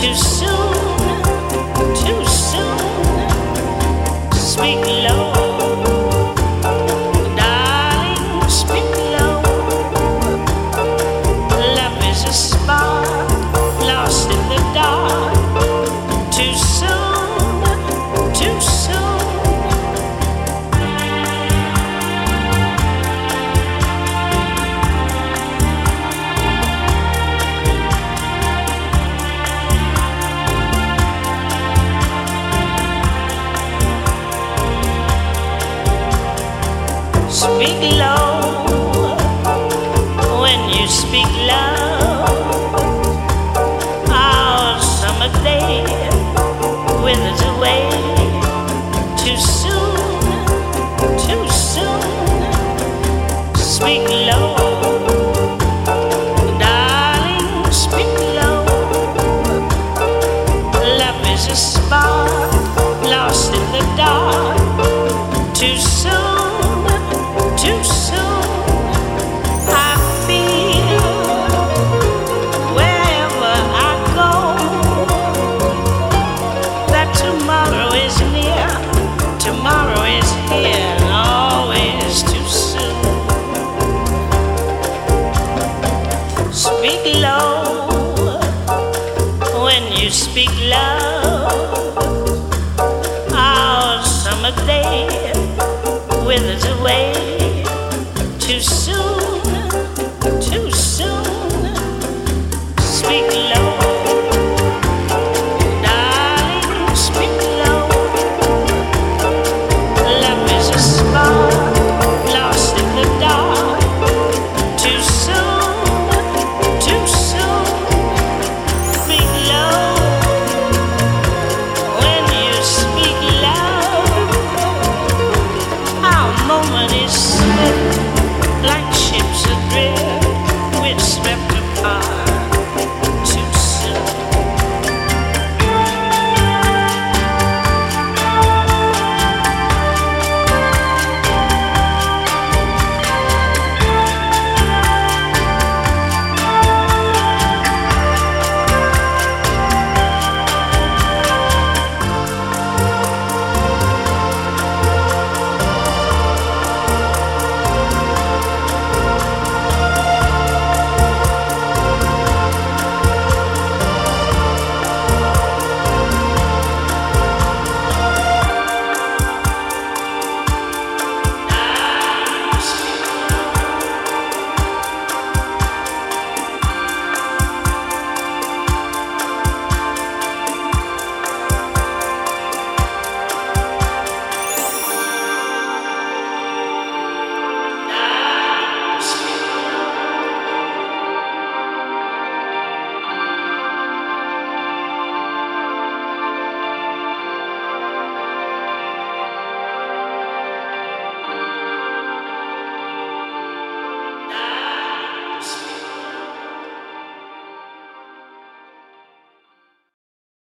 Too soon, too soon. Speak low, darling, speak low. Love is a spark lost in the dark. Too soon, too soon. Speak low when you speak low. Our summer day withers away. Too soon, too soon. Speak low, darling, speak low. Love is a spark lost in the dark. Too soon, too soon. I feel wherever I go that tomorrow is near, tomorrow is here, and always too soon. Speak low when you speak loud.